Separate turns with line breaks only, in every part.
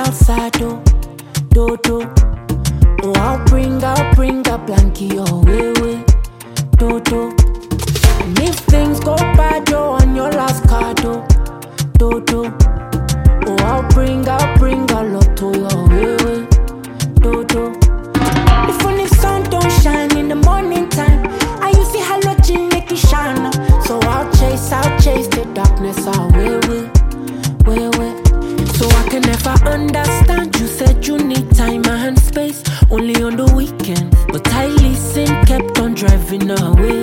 outside, do. Oh, I'll bring a blankie your way, do. And if things go bad, yo, on your last card, do. Oh, I'll bring a lot to your way, do. If only sun don't shine in the morning time, I use the halogen make it shine. So I'll chase the darkness away. So I can never understand. You said you need time and space, only on the weekends. But I listened, kept on driving away.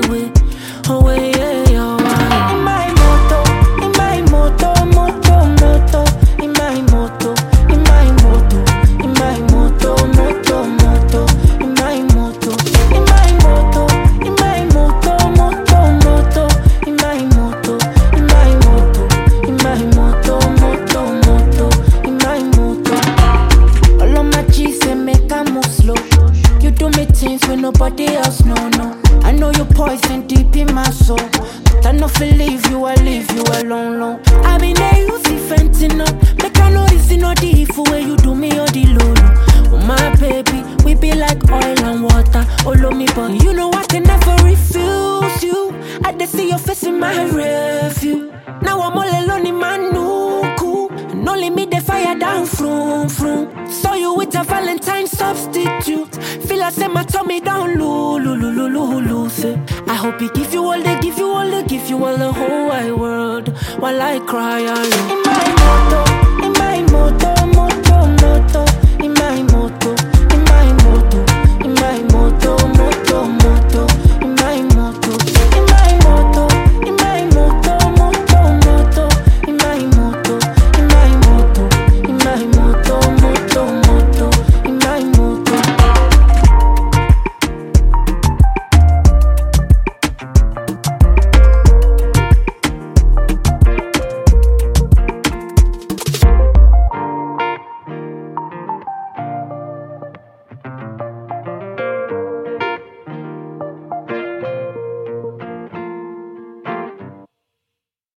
In my moto, in my moto. In my moto, in my moto. In my moto, in my moto. In my moto, in my moto. In my moto, in my moto. In my moto, in my moto. All of my G's say make I move slow. You do me things when nobody else know. I know you poison deep in my soul, but I no feel leave you alone. I been there, you see fentanyl. Make I know this is not the evil way you do me or the low. Oh my baby, we be like oil and water. All of me, but you know I can never refuse you. I just see your face in my review. Now I'm all alone in my nuku, and only me the fire down from. Saw you with a Valentine substitute. Feel I say my tummy down loose. I hope he give you all the whole wide world while I cry alone. In my moto, in my moto.